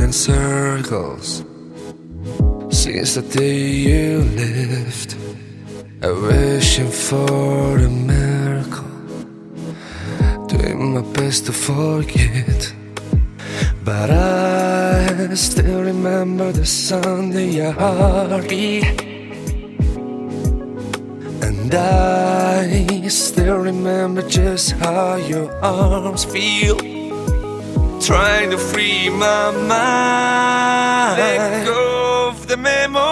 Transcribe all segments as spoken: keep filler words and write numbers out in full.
in circles since the day you left. I'm wishing for a miracle, doing my best to forget. But I still remember the Sunday your heartbeat, and I still remember just how your arms feel, trying to free my mind, let go of the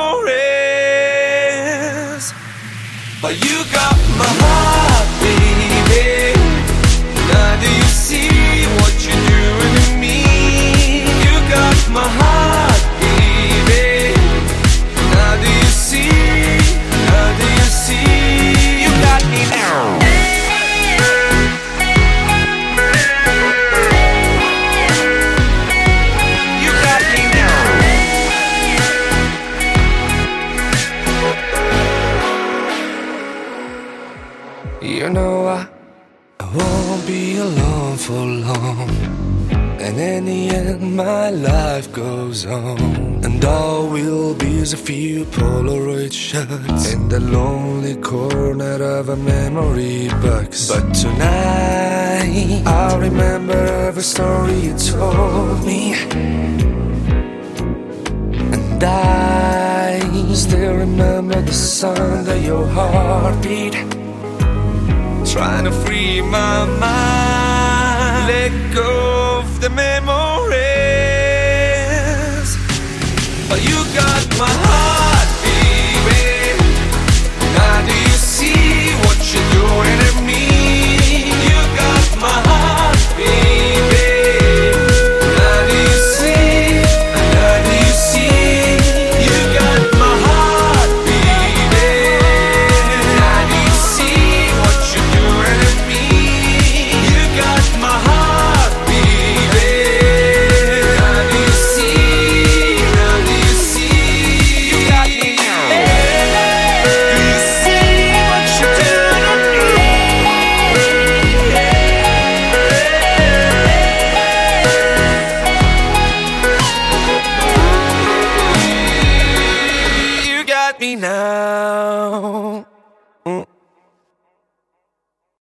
memories. But you got my heart, baby. Now do you see what you're doing to me? You got my heart, baby. Now do you see? Now do you see? You got me now. You got me now. You know I, I won't be alone for long, and in the end my life goes on, and all will be is a few Polaroid shots in the lonely corner of a memory box. But tonight I'll remember every story you told me, and I still remember the sound of your heartbeat, trying to free my mind, let go of the memory.